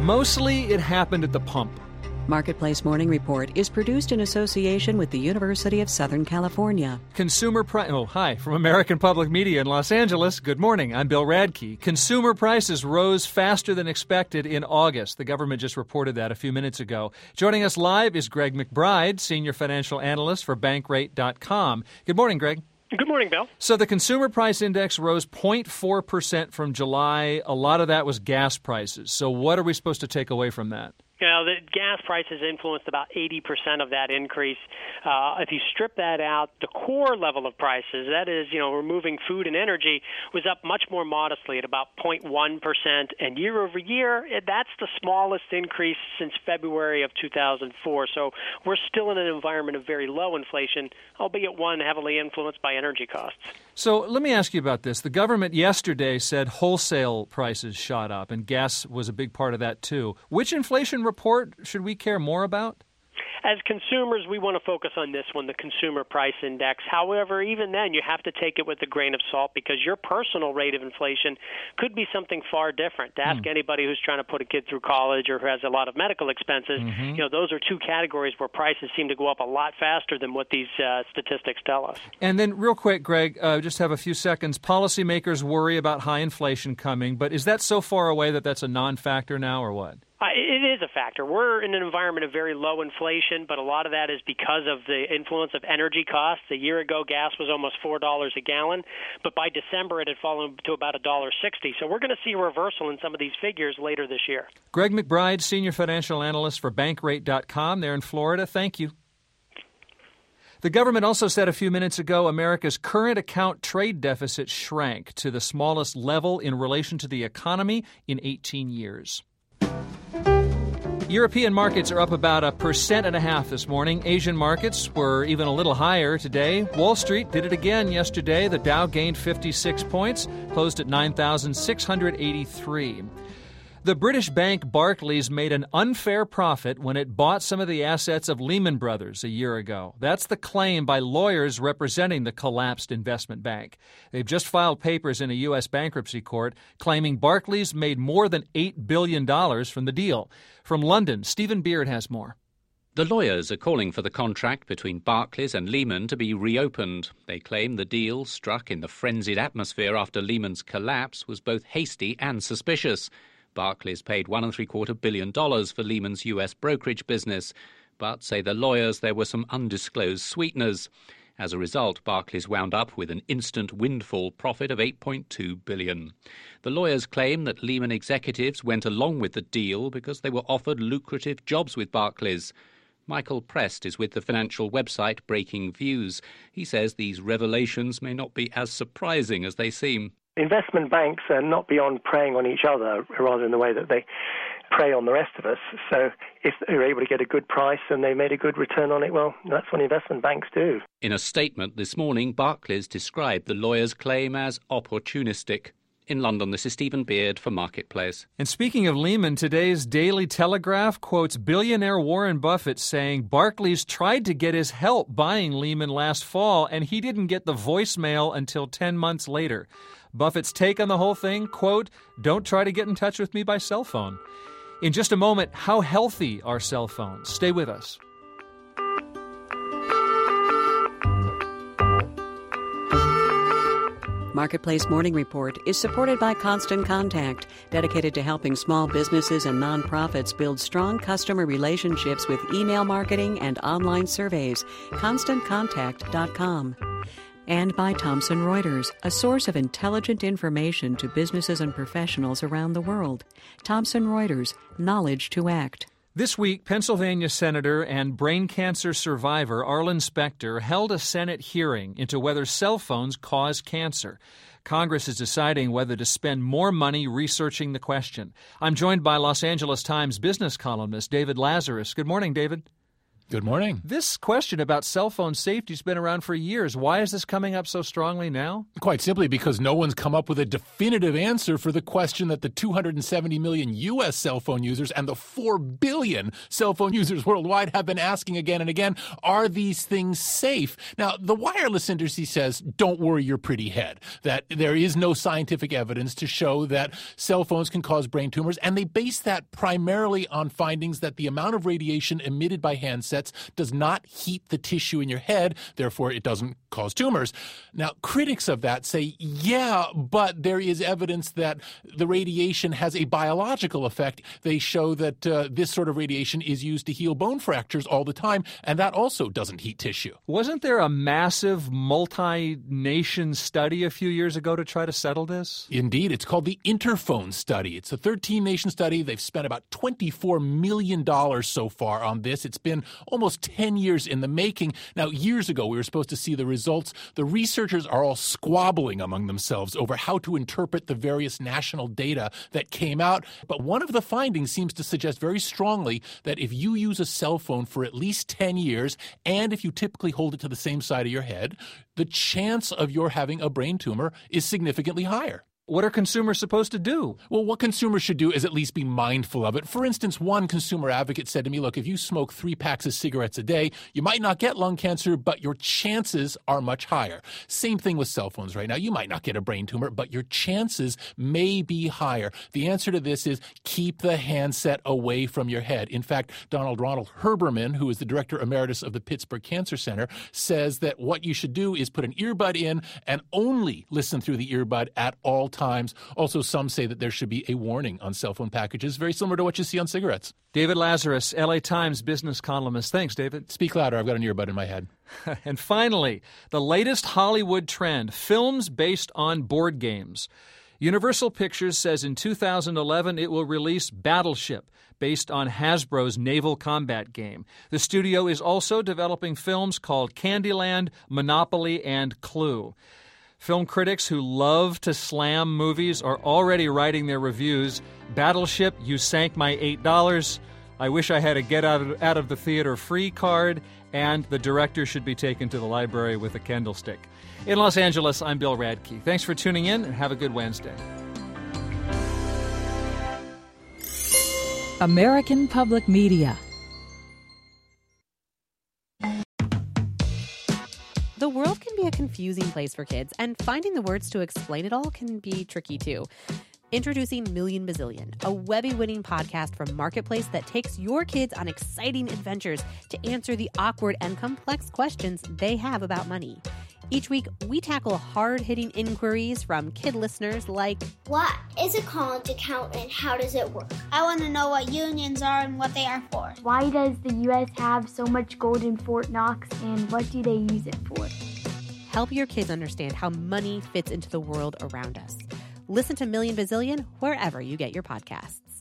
Mostly it happened at the pump. Marketplace Morning Report is produced in association with the University of Southern California. Hi, from American Public Media in Los Angeles. Good morning. I'm Bill Radke. Consumer prices rose faster than expected in August. The government just reported that a few minutes ago. Joining us live is Greg McBride, Senior Financial Analyst for Bankrate.com. Good morning, Greg. Good morning, Bill. So the Consumer Price Index rose 0.4% from July. A lot of that was gas prices. So what are we supposed to take away from that? The gas prices influenced about 80% of that increase. If you strip that out, the core level of prices, that is, removing food and energy, was up much more modestly at about 0.1%. And year over year, that's the smallest increase since February of 2004. So we're still in an environment of very low inflation, albeit one heavily influenced by energy costs. So let me ask you about this. The government yesterday said wholesale prices shot up, and gas was a big part of that too. Which inflation report should we care more about? As consumers, we want to focus on this one, the Consumer Price Index. However, even then, you have to take it with a grain of salt because your personal rate of inflation could be something far different. To ask anybody who's trying to put a kid through college or who has a lot of medical expenses, those are two categories where prices seem to go up a lot faster than what these statistics tell us. And then real quick, Greg, just have a few seconds. Policymakers worry about high inflation coming, but is that so far away that that's a non-factor now or what? It is a factor. We're in an environment of very low inflation, but a lot of that is because of the influence of energy costs. A year ago, gas was almost $4 a gallon, but by December it had fallen to about $1.60. So we're going to see a reversal in some of these figures later this year. Greg McBride, Senior Financial Analyst for Bankrate.com there in Florida. Thank you. The government also said a few minutes ago America's current account trade deficit shrank to the smallest level in relation to the economy in 18 years. European markets are up about 1.5% this morning. Asian markets were even a little higher today. Wall Street did it again yesterday. The Dow gained 56 points, closed at 9,683. The British bank Barclays made an unfair profit when it bought some of the assets of Lehman Brothers a year ago. That's the claim by lawyers representing the collapsed investment bank. They've just filed papers in a U.S. bankruptcy court claiming Barclays made more than $8 billion from the deal. From London, Stephen Beard has more. The lawyers are calling for the contract between Barclays and Lehman to be reopened. They claim the deal, struck in the frenzied atmosphere after Lehman's collapse, was both hasty and suspicious. Barclays paid $1.75 billion for Lehman's U.S. brokerage business, but, say the lawyers, there were some undisclosed sweeteners. As a result, Barclays wound up with an instant windfall profit of $8.2 billion. The lawyers claim that Lehman executives went along with the deal because they were offered lucrative jobs with Barclays. Michael Prest is with the financial website Breaking Views. He says these revelations may not be as surprising as they seem. Investment banks are not beyond preying on each other, rather in the way that they prey on the rest of us. So if they're able to get a good price and they made a good return on it, well, that's what investment banks do. In a statement this morning, Barclays described the lawyers' claim as opportunistic. In London, this is Stephen Beard for Marketplace. And speaking of Lehman, today's Daily Telegraph quotes billionaire Warren Buffett saying Barclays tried to get his help buying Lehman last fall, and he didn't get the voicemail until 10 months later. Buffett's take on the whole thing, quote, "Don't try to get in touch with me by cell phone." In just a moment, how healthy are cell phones? Stay with us. Marketplace Morning Report is supported by Constant Contact, dedicated to helping small businesses and nonprofits build strong customer relationships with email marketing and online surveys. ConstantContact.com. And by Thomson Reuters, a source of intelligent information to businesses and professionals around the world. Thomson Reuters, knowledge to act. This week, Pennsylvania Senator and brain cancer survivor Arlen Specter held a Senate hearing into whether cell phones cause cancer. Congress is deciding whether to spend more money researching the question. I'm joined by Los Angeles Times business columnist David Lazarus. Good morning, David. Good morning. This question about cell phone safety has been around for years. Why is this coming up so strongly now? Quite simply because no one's come up with a definitive answer for the question that the 270 million U.S. cell phone users and the 4 billion cell phone users worldwide have been asking again and again, are these things safe? Now, the wireless industry says, don't worry your pretty head, that there is no scientific evidence to show that cell phones can cause brain tumors, and they base that primarily on findings that the amount of radiation emitted by handsets does not heat the tissue in your head, therefore it doesn't cause tumors. Now, critics of that say, yeah, but there is evidence that the radiation has a biological effect. They show that this sort of radiation is used to heal bone fractures all the time, and that also doesn't heat tissue. Wasn't there a massive multi-nation study a few years ago to try to settle this? Indeed. It's called the Interphone Study. It's a 13-nation study. They've spent about $24 million so far on this. It's been almost 10 years in the making. Now, years ago, we were supposed to see the results. The researchers are all squabbling among themselves over how to interpret the various national data that came out. But one of the findings seems to suggest very strongly that if you use a cell phone for at least 10 years, and if you typically hold it to the same side of your head, the chance of your having a brain tumor is significantly higher. What are consumers supposed to do? Well, what consumers should do is at least be mindful of it. For instance, one consumer advocate said to me, look, if you smoke 3 packs of cigarettes a day, you might not get lung cancer, but your chances are much higher. Same thing with cell phones right now. You might not get a brain tumor, but your chances may be higher. The answer to this is keep the handset away from your head. In fact, Ronald Herbermann, who is the director emeritus of the Pittsburgh Cancer Center, says that what you should do is put an earbud in and only listen through the earbud at all times. Also, some say that there should be a warning on cell phone packages, very similar to what you see on cigarettes. David Lazarus, LA Times business columnist. Thanks, David. Speak louder. I've got an earbud in my head. And finally, the latest Hollywood trend, films based on board games. Universal Pictures says in 2011 it will release Battleship, based on Hasbro's naval combat game. The studio is also developing films called Candyland, Monopoly, and Clue. Film critics who love to slam movies are already writing their reviews. Battleship, you sank my $8. I wish I had a get out of the theater free card. And the director should be taken to the library with a candlestick. In Los Angeles, I'm Bill Radke. Thanks for tuning in and have a good Wednesday. American Public Media. The world can be a confusing place for kids, and finding the words to explain it all can be tricky too. Introducing Million Bazillion, a Webby-winning podcast from Marketplace that takes your kids on exciting adventures to answer the awkward and complex questions they have about money. Each week, we tackle hard-hitting inquiries from kid listeners like, what is a college account and how does it work? I want to know what unions are and what they are for. Why does the U.S. have so much gold in Fort Knox and what do they use it for? Help your kids understand how money fits into the world around us. Listen to Million Bazillion wherever you get your podcasts.